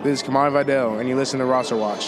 This is Kamani Vidal, and you listen to Roster Watch.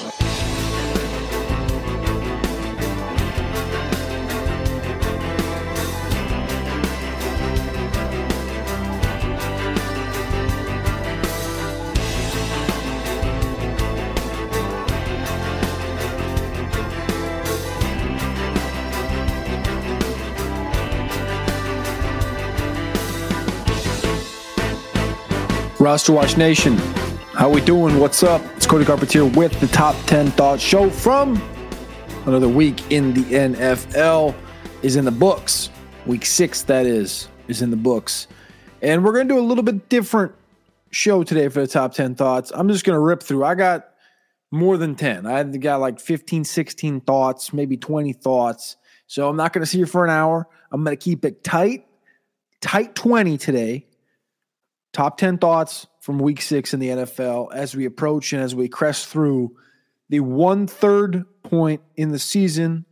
Roster Watch Nation, how we doing? What's up? It's Cody Carpentier with the Top 10 Thoughts Show from another week in the NFL is in the books. Week 6, that is in the books. And we're going to do a little bit different show today for the Top 10 Thoughts. I'm just going to rip through. I got more than 10. I got like 15, 16 thoughts, maybe 20 thoughts. So I'm not going to see you for an hour. I'm going to keep it tight 20 today. Top 10 thoughts from week 6 in the NFL as we approach and as we crest through the 1/3 point in the season,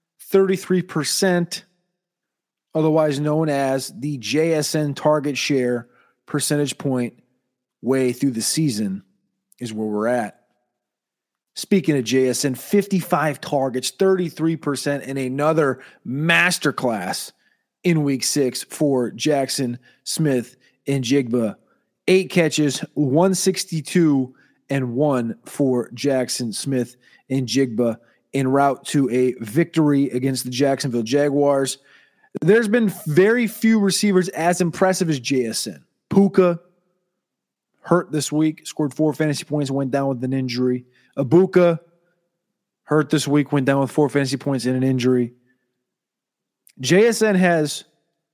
33%, otherwise known as the JSN target share percentage point way through the season is where we're at. Speaking of JSN, 55 targets, 33%, and another masterclass in week 6 for Jackson Smith and Jigba. 8 catches, 162 and 1 for Jackson Smith and Jigba en route to a victory against the Jacksonville Jaguars. There's been very few receivers as impressive as JSN. Puka hurt this week, scored 4 fantasy points, went down with an injury. Abuka hurt this week, went down with 4 fantasy points and an injury. JSN has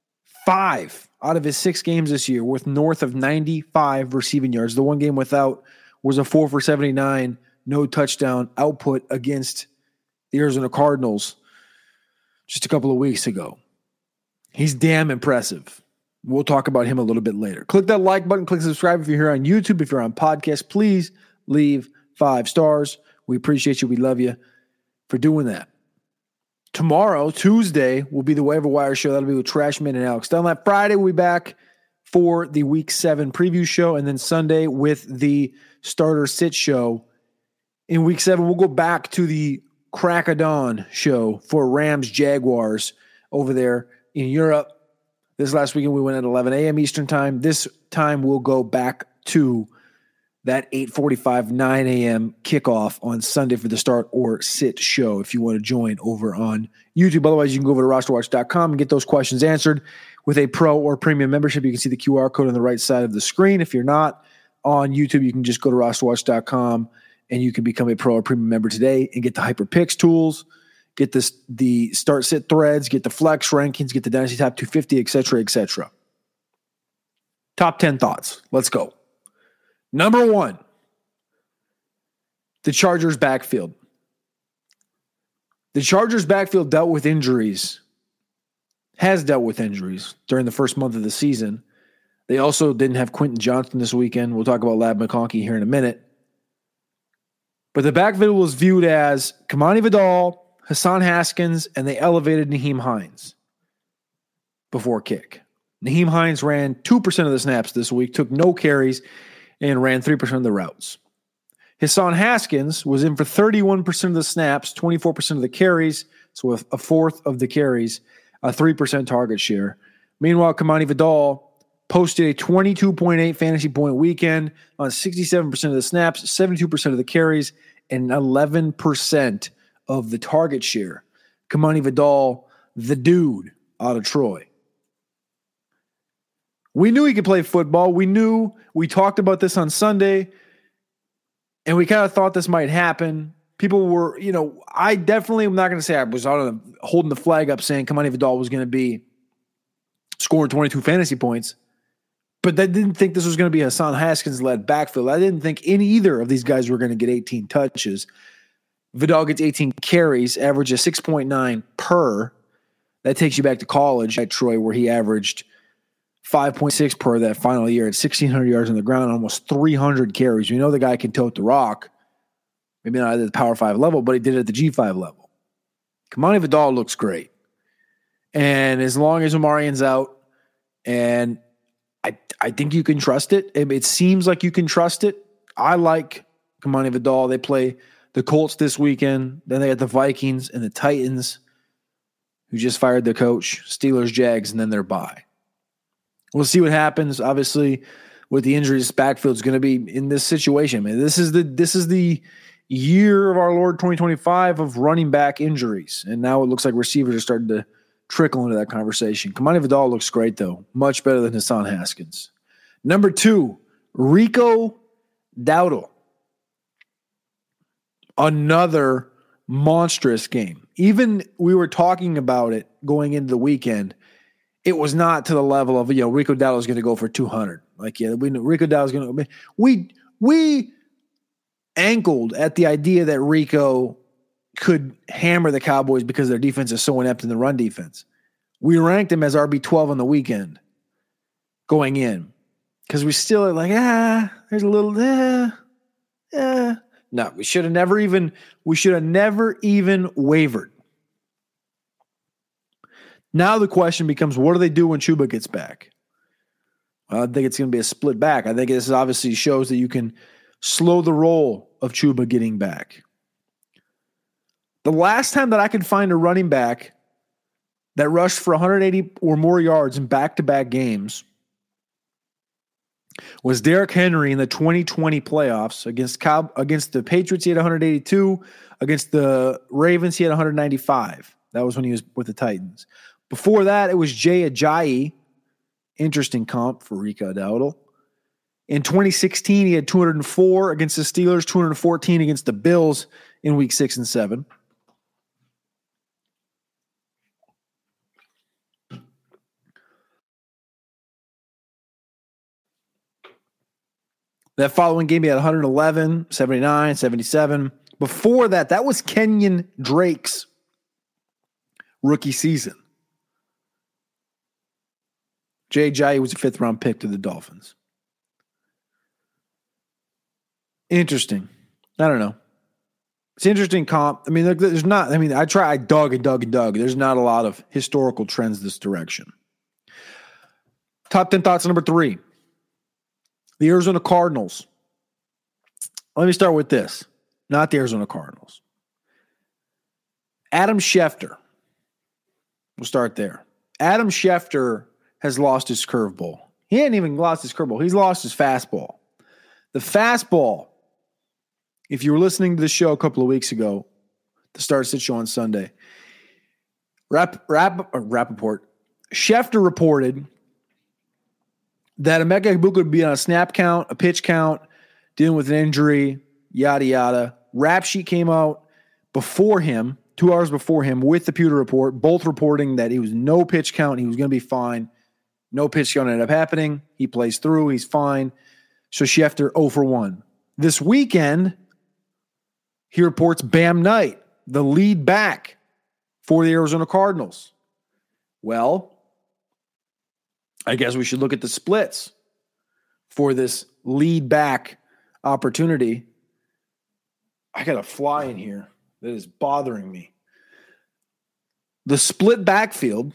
5 out of his 6 games this year with north of 95 receiving yards. The one game without was a 4 for 79, no touchdown output against the Arizona Cardinals just a couple of weeks ago. He's damn impressive. We'll talk about him a little bit later. Click that like button, click subscribe if you're here on YouTube. If you're on podcast, please leave 5 stars. We appreciate you. We love you for doing that. Tomorrow, Tuesday, will be the Waiver Wire show. That'll be with Trashman and Alex Dunlap. Friday, we'll be back for the Week 7 preview show. And then Sunday with the Starter Sit show. In Week 7, we'll go back to the Crack of Dawn show for Rams Jaguars over there in Europe. This last weekend, we went at 11 a.m. Eastern time. This time, we'll go back to that 8:45, 9 a.m. kickoff on Sunday for the Start or Sit show if you want to join over on YouTube. Otherwise, you can go over to rosterwatch.com and get those questions answered with a pro or premium membership. You can see the QR code on the right side of the screen. If you're not on YouTube, you can just go to rosterwatch.com and you can become a pro or premium member today and get the Hyper Picks tools, get the Start Sit threads, get the Flex rankings, get the Dynasty Top 250, etc., etc. Top 10 thoughts. Let's go. Number 1, the Chargers backfield. The Chargers backfield has dealt with injuries during the first month of the season. They also didn't have Quentin Johnson this weekend. We'll talk about Lab McConkey here in a minute. But the backfield was viewed as Kamani Vidal, Hassan Haskins, and they elevated Nyheim Hines before kick. Nyheim Hines ran 2% of the snaps this week, took no carries, and ran 3% of the routes. Hassan Haskins was in for 31% of the snaps, 24% of the carries, so a fourth of the carries, a 3% target share. Meanwhile, Kamani Vidal posted a 22.8 fantasy point weekend on 67% of the snaps, 72% of the carries, and 11% of the target share. Kamani Vidal, the dude out of Troy. We knew he could play football. We talked about this on Sunday, and we kind of thought this might happen. People were, I definitely am not going to say I was holding the flag up saying Kamani Vidal was going to be scoring 22 fantasy points, but I didn't think this was going to be Hassan Haskins-led backfield. I didn't think either of these guys were going to get 18 touches. Vidal gets 18 carries, averages 6.9 per. That takes you back to college at Troy, where he averaged 5.6 per that final year at 1,600 yards on the ground, almost 300 carries. We know the guy can tote the rock. Maybe not at the Power 5 level, but he did it at the G5 level. Kamani Vidal looks great. And as long as Omarian's out, and I think you can trust it. It seems like you can trust it. I like Kamani Vidal. They play the Colts this weekend. Then they got the Vikings and the Titans, who just fired their coach, Steelers, Jags, and then their bye. We'll see what happens. Obviously, with the injuries, backfield is going to be in this situation. Man, this is the year of our Lord 2025 of running back injuries, and now it looks like receivers are starting to trickle into that conversation. Kamani Vidal looks great, though. Much better than Hassan Haskins. Number 2, Rico Dowdle. Another monstrous game. Even we were talking about it going into the weekend. It was not to the level of, Rico Dowdle is going to go for 200. Like, we know Rico Dowdle is going to. We ankled at the idea that Rico could hammer the Cowboys because their defense is so inept in the run defense. We ranked him as RB12 on the weekend going in because we still are like, there's a little, No, we should have never even wavered. Now the question becomes, what do they do when Chuba gets back? I think it's going to be a split back. I think this obviously shows that you can slow the roll of Chuba getting back. The last time that I could find a running back that rushed for 180 or more yards in back-to-back games was Derrick Henry in the 2020 playoffs against the Patriots. He had 182. Against the Ravens, he had 195. That was when he was with the Titans. Before that, it was Jay Ajayi. Interesting comp for Rico Dowdle. In 2016, he had 204 against the Steelers, 214 against the Bills in week 6 and 7. That following game, he had 111, 79, 77. Before that, that was Kenyon Drake's rookie season. Jay Ajayi was a 5th-round pick to the Dolphins. Interesting. I don't know. It's an interesting comp. I mean, there's not, I dug and dug. There's not a lot of historical trends this direction. Top 10 thoughts, number 3. The Arizona Cardinals. Let me start with this. Not the Arizona Cardinals. Adam Schefter. We'll start there. Adam Schefter has lost his curveball. He ain't even lost his curveball. He's lost his fastball. The fastball, if you were listening to the show a couple of weeks ago, the Start Sit Show on Sunday, Rappaport, Schefter reported that Emeka Egbuka would be on a snap count, a pitch count, dealing with an injury, yada, yada. Rap sheet came out before him, 2 hours before him, with the Pewter Report, both reporting that he was no pitch count. He was going to be fine. No pitch count ended up happening. He plays through. He's fine. So Schefter 0 for 1. This weekend, he reports Bam Knight, the lead back for the Arizona Cardinals. Well, I guess we should look at the splits for this lead back opportunity. I got a fly in here that is bothering me. The split backfield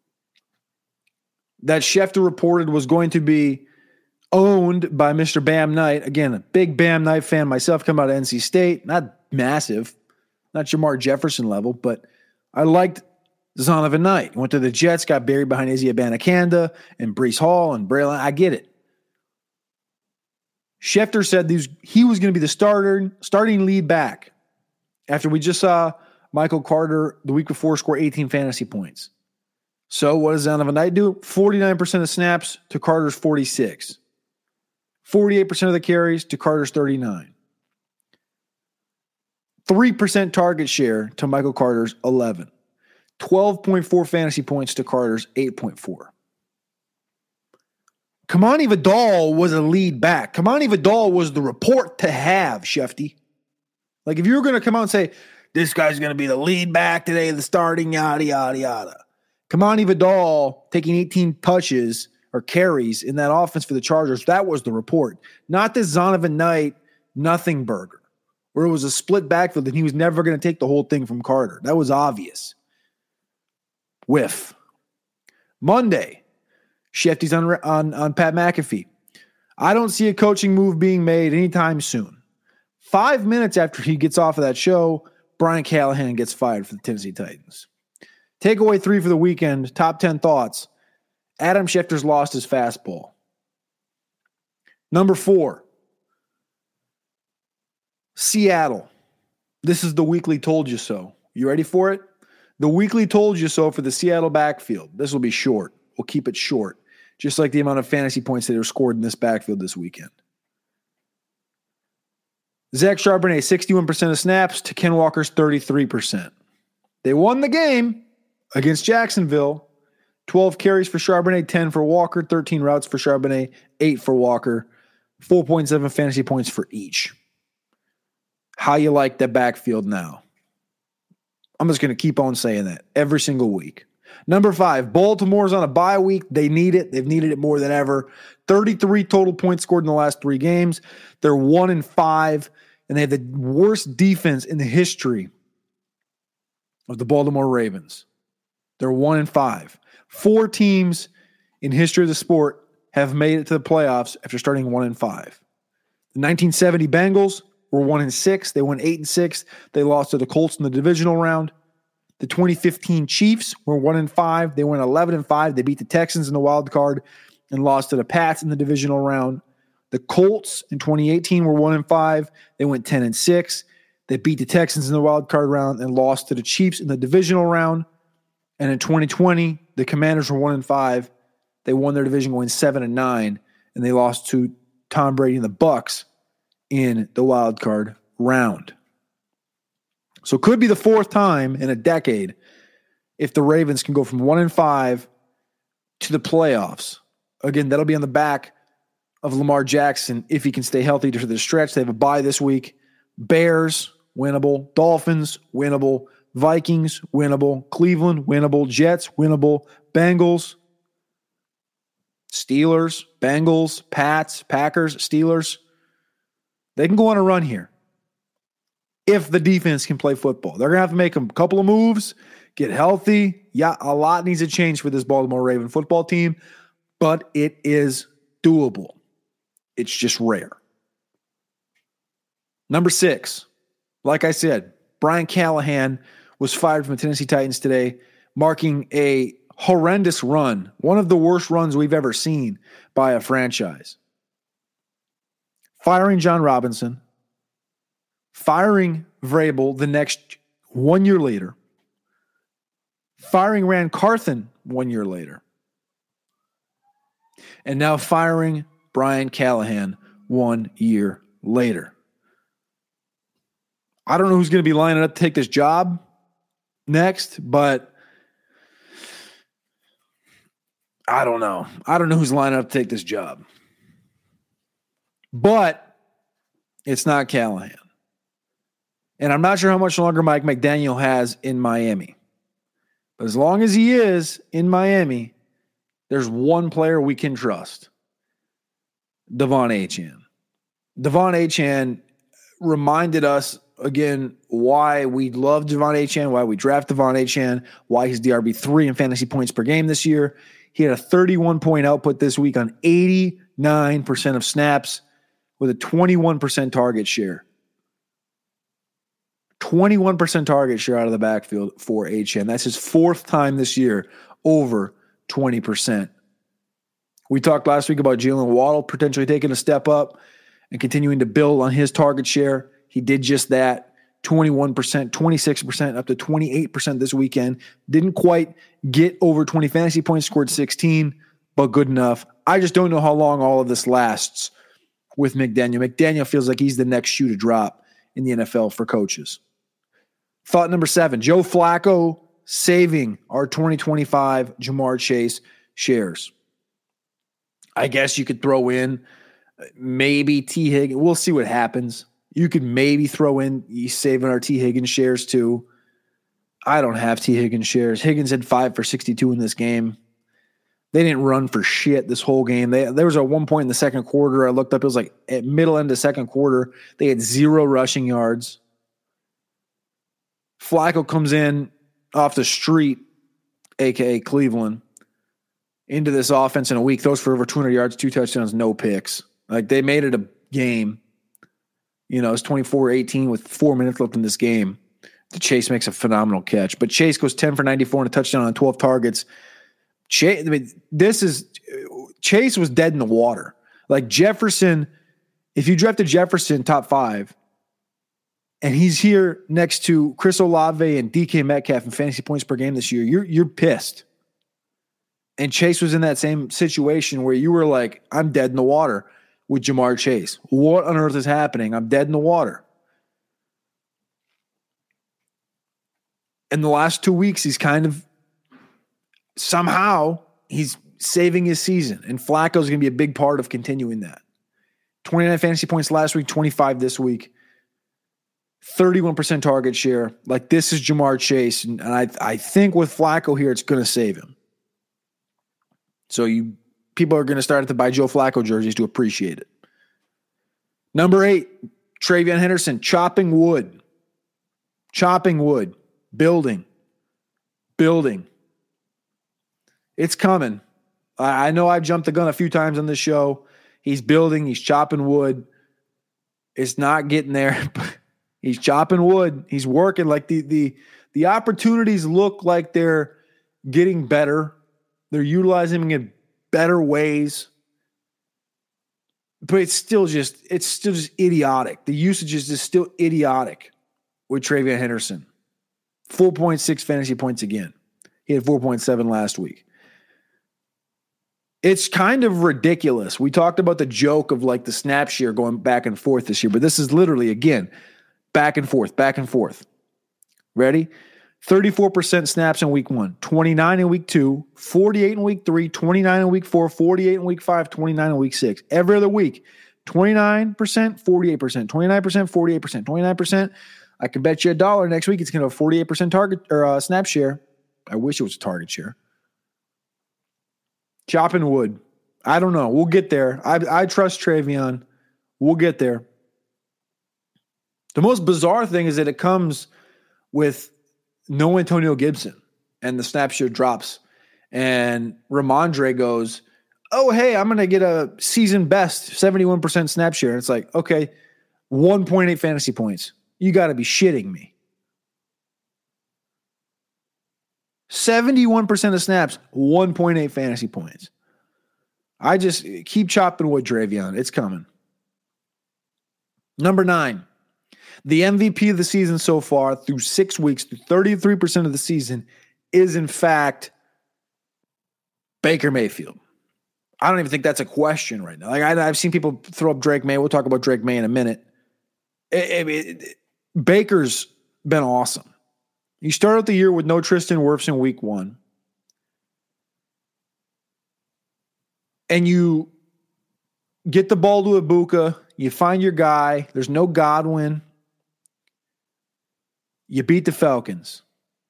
that Schefter reported was going to be owned by Mr. Bam Knight. Again, a big Bam Knight fan myself, come out of NC State. Not massive, not Jamar Jefferson level, but I liked Zonovan Knight. Went to the Jets, got buried behind Izzy Abanikanda and Breece Hall and Braylon. I get it. Schefter said he was going to be the starting lead back after we just saw Michael Carter the week before score 18 fantasy points. So what does Zonovan Knight do? 49% of snaps to Carter's 46. 48% of the carries to Carter's 39. 3% target share to Michael Carter's 11. 12.4 fantasy points to Carter's 8.4. Kamani Vidal was a lead back. Kamani Vidal was the report to have, Shefty. Like if you were going to come out and say, this guy's going to be the lead back today, the starting, yada, yada, yada. Kamani Vidal taking 18 touches or carries in that offense for the Chargers, that was the report. Not this Zonovan Knight nothing burger, where it was a split backfield and he was never going to take the whole thing from Carter. That was obvious. Whiff. Monday, Shefty's on Pat McAfee. I don't see a coaching move being made anytime soon. 5 minutes after he gets off of that show, Brian Callahan gets fired for the Tennessee Titans. Takeaway 3 for the weekend, top 10 thoughts. Adam Schefter's lost his fastball. Number 4, Seattle. This is the weekly told you so. You ready for it? The weekly told you so for the Seattle backfield. This will be short. We'll keep it short, just like the amount of fantasy points that are scored in this backfield this weekend. Zach Charbonnet, 61% of snaps to Ken Walker's 33%. They won the game against Jacksonville. 12 carries for Charbonnet, 10 for Walker, 13 routes for Charbonnet, 8 for Walker, 4.7 fantasy points for each. How you like that backfield now? I'm just going to keep on saying that every single week. Number 5, Baltimore's on a bye week. They need it. They've needed it more than ever. 33 total points scored in the last 3 games. They're 1-5, and they have the worst defense in the history of the Baltimore Ravens. They're 1-5. 4 teams in history of the sport have made it to the playoffs after starting 1-5. The 1970 Bengals were 1-6. They went 8-6. They lost to the Colts in the divisional round. The 2015 Chiefs were 1-5. They went 11-5. They beat the Texans in the wild card and lost to the Pats in the divisional round. The Colts in 2018 were 1-5. They went 10-6. They beat the Texans in the wild card round and lost to the Chiefs in the divisional round. And in 2020, the Commanders were 1-5. They won their division going 7-9, and they lost to Tom Brady and the Bucs in the wild card round. So it could be the 4th time in a decade if the Ravens can go from 1-5 to the playoffs. Again, that'll be on the back of Lamar Jackson if he can stay healthy to the stretch. They have a bye this week. Bears, winnable. Dolphins, winnable. Vikings, winnable. Cleveland, winnable. Jets, winnable. Bengals, Steelers, Bengals, Pats, Packers, Steelers. They can go on a run here if the defense can play football. They're going to have to make a couple of moves, get healthy. Yeah, a lot needs to change for this Baltimore Raven football team, but it is doable. It's just rare. Number 6, like I said, Brian Callahan was fired from the Tennessee Titans today, marking a horrendous run, one of the worst runs we've ever seen by a franchise. Firing John Robinson, firing Vrabel the next 1 year later, firing Rand Carthen 1 year later, and now firing Brian Callahan 1 year later. I don't know who's going to be lining up to take this job next, but I don't know. I don't know who's lining up to take this job. But it's not Callahan. And I'm not sure how much longer Mike McDaniel has in Miami. But as long as he is in Miami, there's one player we can trust. Devon Achane. Devon Achane reminded us again why we love Devon Achane, why we draft Devon Achane, why he's the RB3 in fantasy points per game this year. He had a 31-point output this week on 89% of snaps with a 21% target share. 21% target share out of the backfield for Achane. That's his 4th time this year over 20%. We talked last week about Jalen Waddle potentially taking a step up and continuing to build on his target share. He did just that. 21%, 26%, up to 28% this weekend. Didn't quite get over 20 fantasy points, scored 16, but good enough. I just don't know how long all of this lasts with McDaniel. McDaniel feels like he's the next shoe to drop in the NFL for coaches. Thought number 7, Joe Flacco saving our 2025 Jamar Chase shares. I guess you could throw in maybe T. Higgins. We'll see what happens. You could maybe throw in saving our T. Higgins shares too. I don't have T. Higgins shares. Higgins had 5 for 62 in this game. They didn't run for shit this whole game. There was at one point in the second quarter, I looked up, it was like at middle end of second quarter, they had 0 rushing yards. Flacco comes in off the street, a.k.a. Cleveland, into this offense in a week, throws for over 200 yards, 2 touchdowns, no picks. Like, they made it a game. You know, it's 24-18 with 4 minutes left in this game. Chase makes a phenomenal catch. But Chase goes 10 for 94 and a touchdown on 12 targets. Chase was dead in the water. Like, Jefferson, if you drafted Jefferson top 5, and he's here next to Chris Olave and DK Metcalf in fantasy points per game this year, you're pissed. And Chase was in that same situation where you were like, I'm dead in the water with Jamar Chase. What on earth is happening? I'm dead in the water. In the last 2 weeks, he's kind of somehow he's saving his season. And Flacco's going to be a big part of continuing that. 29 fantasy points last week, 25 this week. 31% target share. Like, this is Jamar Chase. And I think with Flacco here, it's going to save him. So people are going to start to buy Joe Flacco jerseys to appreciate it. Number 8, TreVeyon Henderson, chopping wood. Chopping wood. Building. It's coming. I know I've jumped the gun a few times on this show. He's building. He's chopping wood. It's not getting there. He's chopping wood. He's working. Like, the opportunities look like they're getting better. They're utilizing him in better ways. But it's still just idiotic. The usage is just still idiotic with TreVeyon Henderson. 4.6 fantasy points again. He had 4.7 last week. It's kind of ridiculous. We talked about the joke of like the snap share going back and forth this year, but this is literally, again, back and forth. Ready? 34% snaps in week 1, 29 in week 2, 48 in week 3, 29 in week 4, 48 in week 5, 29 in week 6. Every other week, 29%, 48%, 29%, 48%, 29%. I could bet you $1 next week it's going to have 48% target or snap share. I wish it was a target share. Chopping wood. I don't know. We'll get there. I trust TreVeyon. We'll get there. The most bizarre thing is that it comes with no Antonio Gibson and the snap share drops. And Ramondre goes, oh, hey, I'm going to get a season best 71% snap share. And it's like, okay, 1.8 fantasy points. You got to be shitting me. 71% of snaps, 1.8 fantasy points. I just keep chopping wood, TreVeyon. It's coming. Number 9, the MVP of the season so far through 6 weeks, through 33% of the season, is in fact Baker Mayfield. I don't even think that's a question right now. Like, I've seen people throw up Drake May. We'll talk about Drake May in a minute. Baker's been awesome. You start out the year with no Tristan Wirfs in week 1. And you get the ball to Ibuka. You find your guy. There's no Godwin. You beat the Falcons.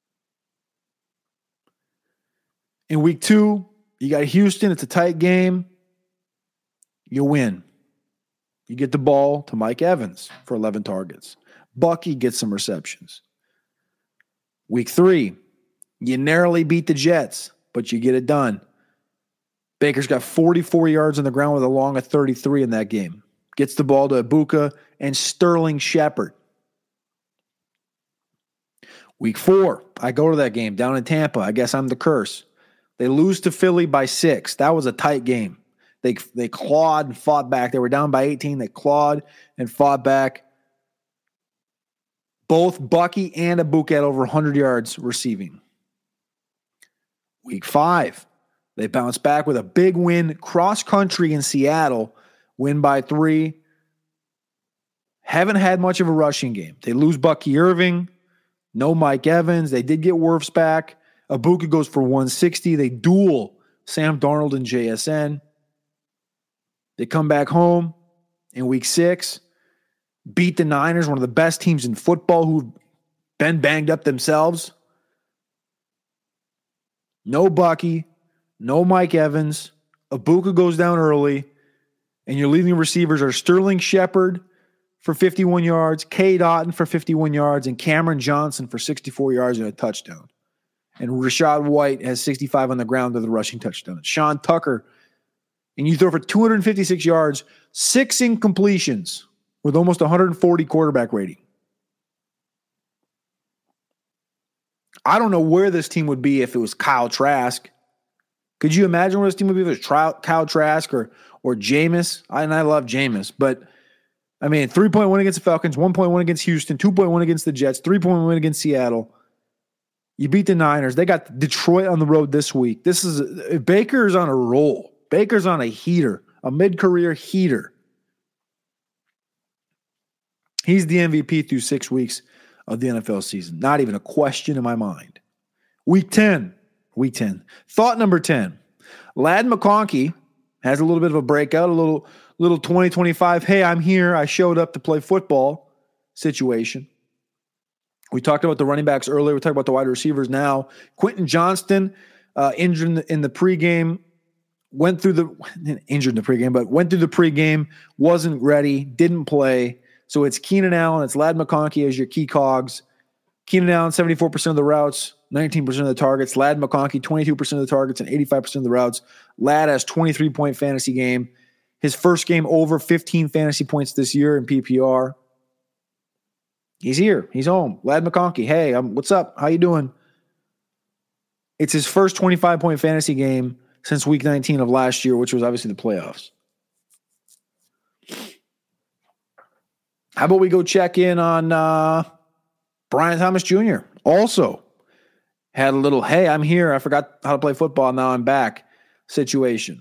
In week 2, you got Houston. It's a tight game. You win. You get the ball to Mike Evans for 11 targets. Bucky gets some receptions. Week 3, you narrowly beat the Jets, but you get it done. Baker's got 44 yards on the ground with a long of 33 in that game. Gets the ball to Ibuka and Sterling Shepard. Week 4, I go to that game down in Tampa. I guess I'm the curse. They lose to Philly by 6. That was a tight game. They clawed and fought back. They were down by 18. They clawed and fought back. Both Bucky and Ibuka had over 100 yards receiving. Week 5, they bounce back with a big win cross-country in Seattle, win by 3. Haven't had much of a rushing game. They lose Bucky Irving, no Mike Evans. They did get Wirfs back. Ibuka goes for 160. They duel Sam Darnold and JSN. They come back home in week 6. Beat the Niners, one of the best teams in football who've been banged up themselves. No Bucky, no Mike Evans. Ibuka goes down early, and your leading receivers are Sterling Shepard for 51 yards, Cade Otton for 51 yards, and Cameron Johnson for 64 yards and a touchdown. And Rachaad White has 65 on the ground with a rushing touchdown. Sean Tucker, and you throw for 256 yards, 6 incompletions with almost 140 quarterback rating. I don't know where this team would be if it was Kyle Trask. Could you imagine where this team would be if it was Kyle Trask or Jameis? And I love Jameis, but I mean, 3-point win against the Falcons, 1-point win against Houston, 2-point win against the Jets, 3-point win against Seattle. You beat the Niners. They got Detroit on the road this week. Baker's on a roll. Baker's on a heater, a mid-career heater. He's the MVP through 6 weeks of the NFL season. Not even a question in my mind. Week 10. Thought number 10. Ladd McConkey has a little bit of a breakout, a little 2025, hey, I'm here, I showed up to play football situation. We talked about the running backs earlier. We talked about the wide receivers now. Quentin Johnston, injured in the pregame, went through the pregame, wasn't ready, didn't play. So it's Keenan Allen, it's Ladd McConkey as your key cogs. Keenan Allen, 74% of the routes, 19% of the targets. Ladd McConkey, 22% of the targets and 85% of the routes. Ladd has 23-point fantasy game. His first game over 15 fantasy points this year in PPR. He's here. He's home. Ladd McConkey. Hey, what's up? How you doing? It's his first 25-point fantasy game since week 19 of last year, which was obviously the playoffs. How about we go check in on Brian Thomas Jr. Also had a little, hey, I'm here. I forgot how to play football. Now I'm back situation.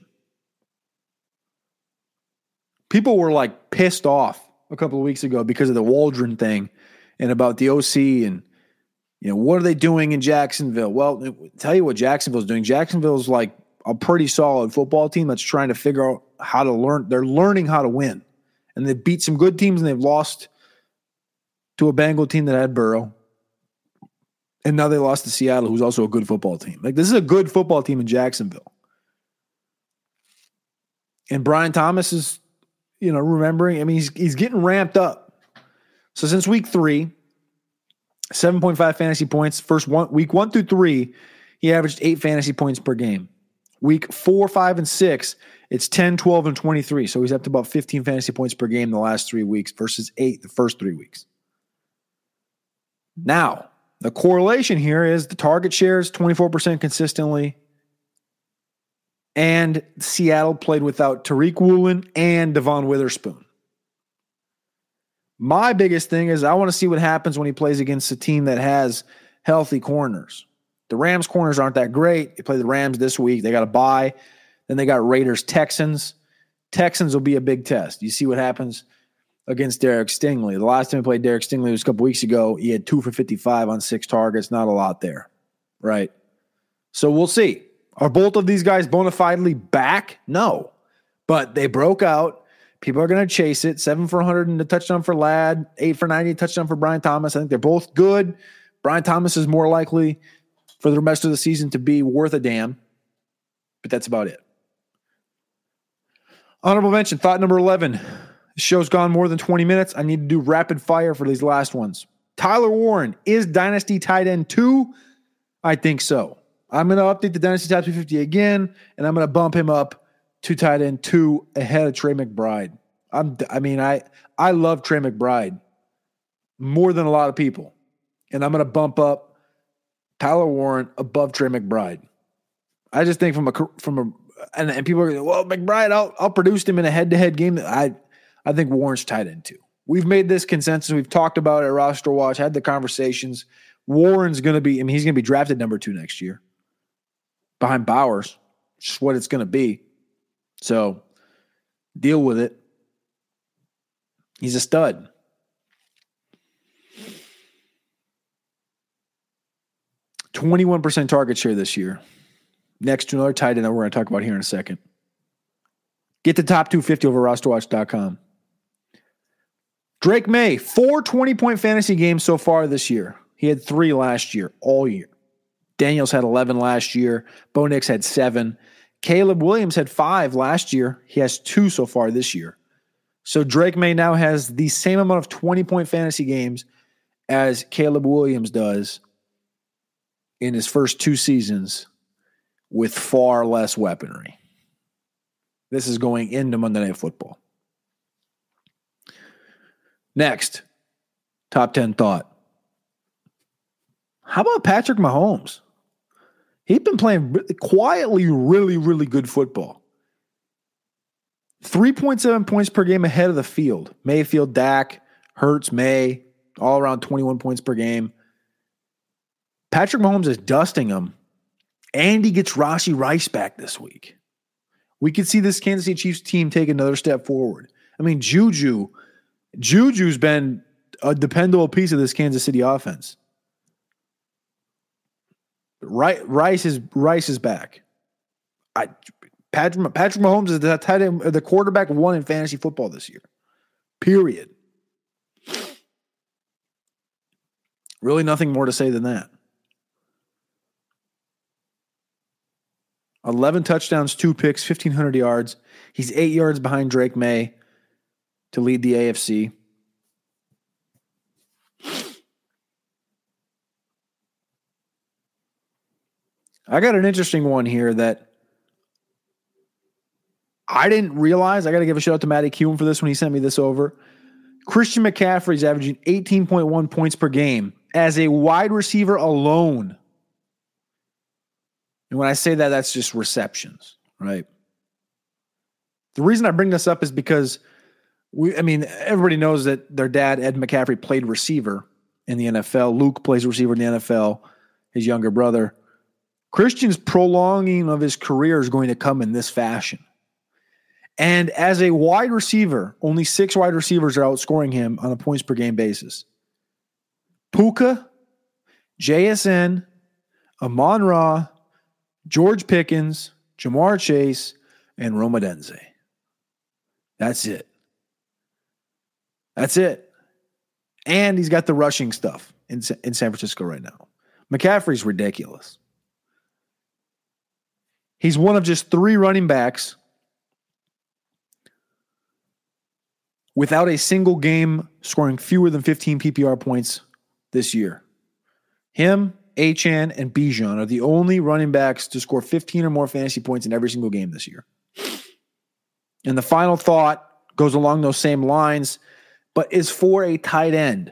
People were like pissed off a couple of weeks ago because of the Waldron thing and about the OC and, you know, what are they doing in Jacksonville? Well, tell you what Jacksonville's doing. Jacksonville's like a pretty solid football team that's trying to figure out how to learn. They're learning how to win. And they've beat some good teams and they've lost to a Bengal team that had Burrow. And now they lost to Seattle, who's also a good football team. Like, this is a good football team in Jacksonville. And Brian Thomas is, you know, remembering, I mean, he's getting ramped up. So since week 3, 7.5 fantasy points. Week 1 through 3, he averaged 8 fantasy points per game. Week 4, 5, and 6, it's 10, 12, and 23. So he's up to about 15 fantasy points per game the last 3 weeks versus 8 the first 3 weeks. Now, the correlation here is the target shares 24% consistently. And Seattle played without Tariq Woolen and Devon Witherspoon. My biggest thing is I want to see what happens when he plays against a team that has healthy corners. The Rams corners aren't that great. They play the Rams this week. They got a bye. Then they got Raiders, Texans. Texans will be a big test. You see what happens against Derek Stingley. The last time we played Derek Stingley was a couple weeks ago. He had 2 for 55 on 6 targets. Not a lot there, right? So we'll see. Are both of these guys bona fidely back? No. But they broke out. People are going to chase it. 7 for 100 and a touchdown for Ladd. 8 for 90, touchdown for Brian Thomas. I think they're both good. Brian Thomas is more likely for the rest of the season to be worth a damn. But that's about it. Honorable mention, thought number 11. The show's gone more than 20 minutes. I need to do rapid fire for these last ones. Tyler Warren, is Dynasty tight end 2? I think so. I'm going to update the Dynasty Top 250 again, and I'm going to bump him up to tight end 2 ahead of Trey McBride. I love Trey McBride more than a lot of people, and I'm going to bump up Tyler Warren above Trey McBride. I just think and people are going, well, McBride, I'll produce him in a head-to-head game. I think Warren's tight end 2. We've made this consensus. We've talked about it at Roster Watch, had the conversations. Warren's going to be, he's going to be drafted number 2 next year behind Bowers. Just what it's going to be. So deal with it. He's a stud. %21 target share this year. Next to another tight end that we're going to talk about here in a second. Get the top 250 over rosterwatch.com. Drake May, 4 20-point fantasy games so far this year. He had 3 last year, all year. Daniels had 11 last year. Bo Nix had 7. Caleb Williams had 5 last year. He has 2 so far this year. So Drake May now has the same amount of 20-point fantasy games as Caleb Williams does in his first 2 seasons with far less weaponry. This is going into Monday Night Football. Next, top 10 thought. How about Patrick Mahomes? He's been playing quietly really, really good football. 3.7 points per game ahead of the field. Mayfield, Dak, Hurts, May, all around 21 points per game. Patrick Mahomes is dusting him, and he gets Rashee Rice back this week. We could see this Kansas City Chiefs team take another step forward. I mean, Juju's been a dependable piece of this Kansas City offense. Rice is back. Patrick Mahomes is the quarterback one in fantasy football this year. Period. Really nothing more to say than that. 11 touchdowns, 2 picks, 1,500 yards. He's 8 yards behind Drake May to lead the AFC. I got an interesting one here that I didn't realize. I got to give a shout out to Matty Kuhn for this when he sent me this over. Christian McCaffrey's averaging 18.1 points per game as a wide receiver alone. And when I say that, that's just receptions, right? The reason I bring this up is because everybody knows that their dad, Ed McCaffrey, played receiver in the NFL. Luke plays receiver in the NFL, his younger brother. Christian's prolonging of his career is going to come in this fashion. And as a wide receiver, only 6 wide receivers are outscoring him on a points per game basis. Puka, JSN, Amon-Ra, George Pickens, Jamar Chase, and Rome Odunze. That's it. And he's got the rushing stuff in San Francisco right now. McCaffrey's ridiculous. He's one of just 3 running backs without a single game scoring fewer than 15 PPR points this year. Him, Achane, and Bijan are the only running backs to score 15 or more fantasy points in every single game this year. And the final thought goes along those same lines, but is for a tight end.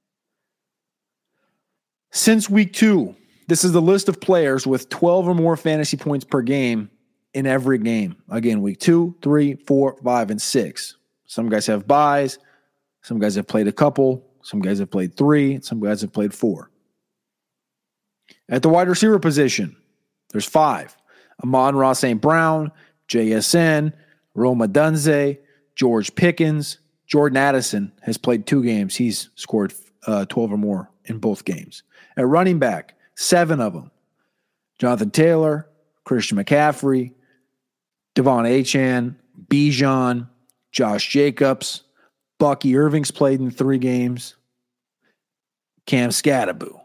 Since week 2, this is the list of players with 12 or more fantasy points per game in every game. Again, week 2, 3, 4, 5, and 6. Some guys have buys. Some guys have played a couple. Some guys have played 3. Some guys have played 4. At the wide receiver position, there's 5. Amon-Ra St. Brown, JSN, Rome Odunze, George Pickens. Jordan Addison has played 2 games. He's scored 12 or more in both games. At running back, 7 of them. Jonathan Taylor, Christian McCaffrey, Devon Achane, Bijan, Josh Jacobs, Bucky Irving's played in 3 games, Cam Scatterbo.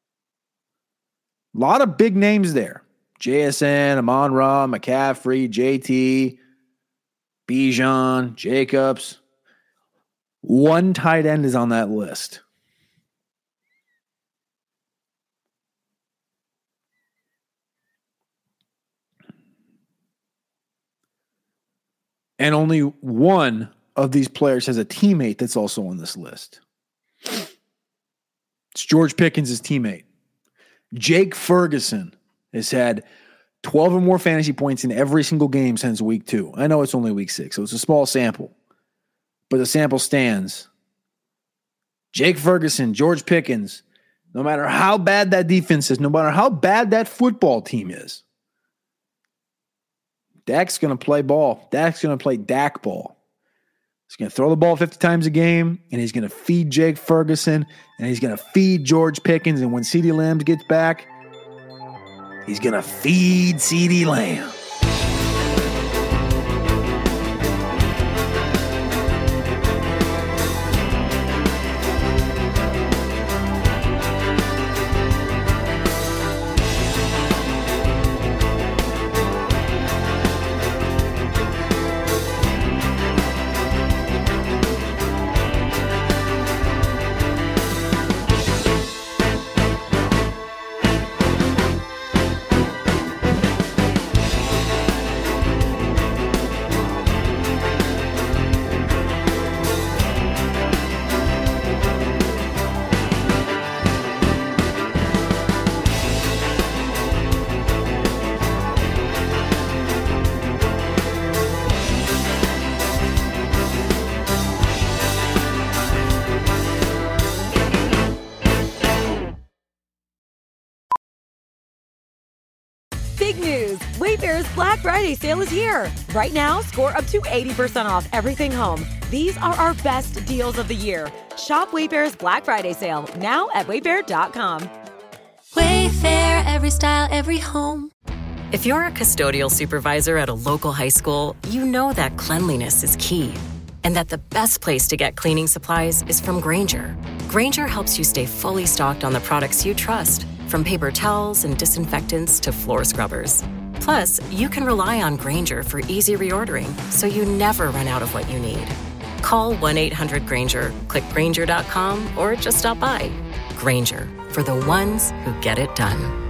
A lot of big names there. JSN, Amon-Ra, McCaffrey, JT, Bijan, Jacobs. 1 tight end is on that list. And only one of these players has a teammate that's also on this list. It's George Pickens' teammate. Jake Ferguson has had 12 or more fantasy points in every single game since week 2. I know it's only week 6, so it's a small sample. But the sample stands. Jake Ferguson, George Pickens, no matter how bad that defense is, no matter how bad that football team is, Dak's going to play ball. Dak's going to play Dak ball. He's going to throw the ball 50 times a game, and he's going to feed Jake Ferguson, and he's going to feed George Pickens, and when CeeDee Lamb gets back, he's going to feed CeeDee Lamb. Wayfair's Black Friday sale is here. Right now, score up to 80% off everything home. These are our best deals of the year. Shop Wayfair's Black Friday sale now at wayfair.com. Wayfair, every style, every home. If you're a custodial supervisor at a local high school, you know that cleanliness is key. And that the best place to get cleaning supplies is from Grainger. Grainger helps you stay fully stocked on the products you trust, from paper towels and disinfectants to floor scrubbers. Plus, you can rely on Grainger for easy reordering, so you never run out of what you need. Call 1-800-GRAINGER, click Grainger.com, or just stop by. Grainger, for the ones who get it done.